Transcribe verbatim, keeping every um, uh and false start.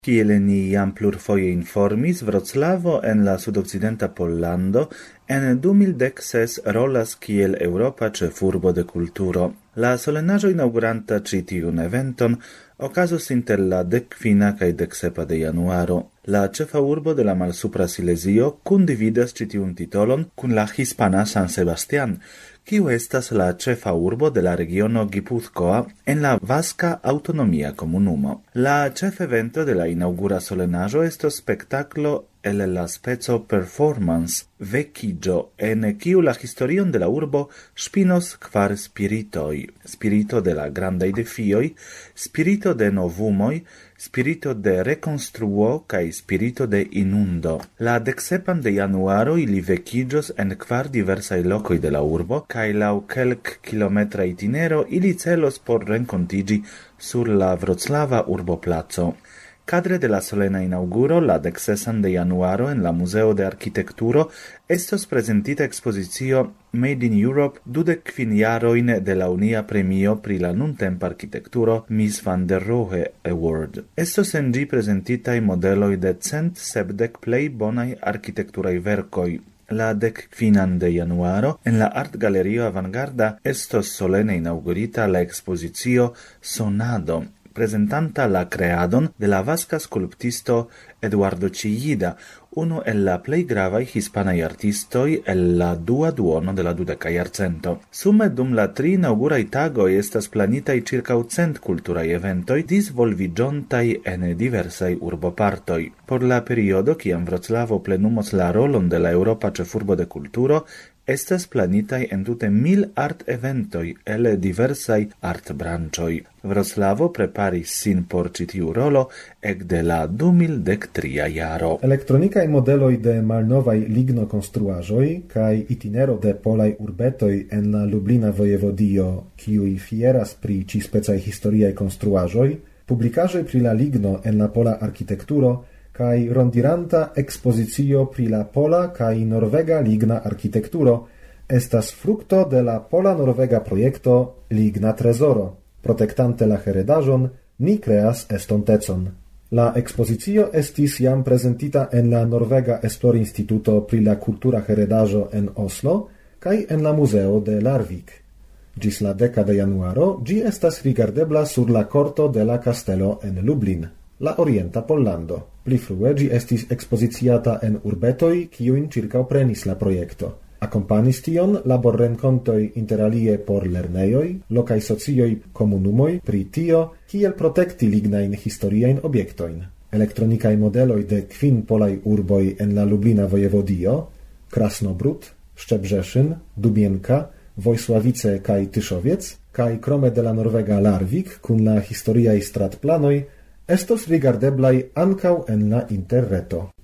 Kiel ni jam plurfoje informis, Wroclavo en la sudokcidenta Pollando en du mil dek ses rolas kiel Europa ĉefurbo de kulturo. La solenaĵo inaŭguranta ĉi tiun eventon okazos inter la dekkvina kaj deksepa de januaro. La ĉefa urbo de la Malsupra Silezio kundividas ĉi tiun titolon kun la hispana San Sebastián, kiu estas la ĉefa urbo de la regiono Gipuzkoa en la Vasca Autonomia Komunumo. La ĉefevento de la inaŭgura solenaĵo estos spektaklo el la spezo performance vekiĝo, en kiu la historion de la urbo ŝpinos kvar spiritoj: spirito de la grandaj defioj, spirito de novumoj, spirito de rekonstruo kaj spirito de inundo. La deksepan de januaro ili vekiĝos en kvar diversaj lokoj de la urbo, kaj laŭ kelkkilometra itinero ili celos por renkontiĝi sur la Wroclava urboplaco. Cadre de la solena inauguro, la deksesan de januaro en la Museo de Arquitecturo estos presentita expozicio Made in Europe dudek kvin jarojn de la unia premio pri la nuntempa arquitecturo Miss van der Rohe Award. Estos en ĝi prezentitaj modeloj de cent sepdek plej bonaj arkitekturaj verkoj. La dekkvinan de januaro en la Art-Galerio Avangarda estos solene inaugurita la expozicio Sonado, presentanta la creadon de la vasca sculptisto Eduardo Chillida, unu el la plej gravaj hispanaj artistoj el la dua duono de la dudeka jarcento. Sume dum la tri inauguraj tagoj estas planitaj ĉirkaŭ cent kulturaj eventoj disvolviĝontaj en diversaj urbopartoj. Por la periodo kiam Wroclavo plenumos la rolon de la Eŭropa ĉefurbo de kulturo, estas planitaj entute mil art-eventoj el diversaj art-branĉoj. Wroclavo preparis sin por ĉi tiu rolo ekde la du mil dek tria jaro. Elektronikaj modeloj de malnovaj lignokonstruaĵoj kaj itinero de polaj urbetoj en la Lublina vojevodio, kiuj fieras pri ĉispecaj historiaj konstruaĵoj, publikaĵoj pri la ligno en la pola arkitekturo kaj rondiranta ekspozicio pri la pola kaj norvega ligna arkitekturo estas frukto de la pola-norvega projekto Ligna Trezoro. Protektante la heredaĵon, ni kreas estontecon. La ekspozicio estis jam prezentita en la Norvega Esplorinstituto pri la kultura heredaĵo en Oslo kaj en la Muzeo de Larvik. Ĝis la deka de januaro ĝi estas rigardebla sur la korto de la kastelo en Lublin, la orienta Pollando. Pli frue ĝi estis ekspoziciata en urbetoj, kiujn ĉirkaŭprenis la projekto. Akompanis tion laborrenkontoj interalie por lernejoj, lokaj socioj, komunumoj pri tio, kiel protekti lignajn historiajn objektojn. Elektronikaj modeloj de kvin polaj urboj en la Lublina vojevodio, Krasnobrud, Szczebrzeszyn, Dubienka, Wojsławice kaj Tyszowiec, kaj krome de la norvega Larvik kun la historiaj stratplanoj, estos rigardeblaj ankaŭ en la interreto.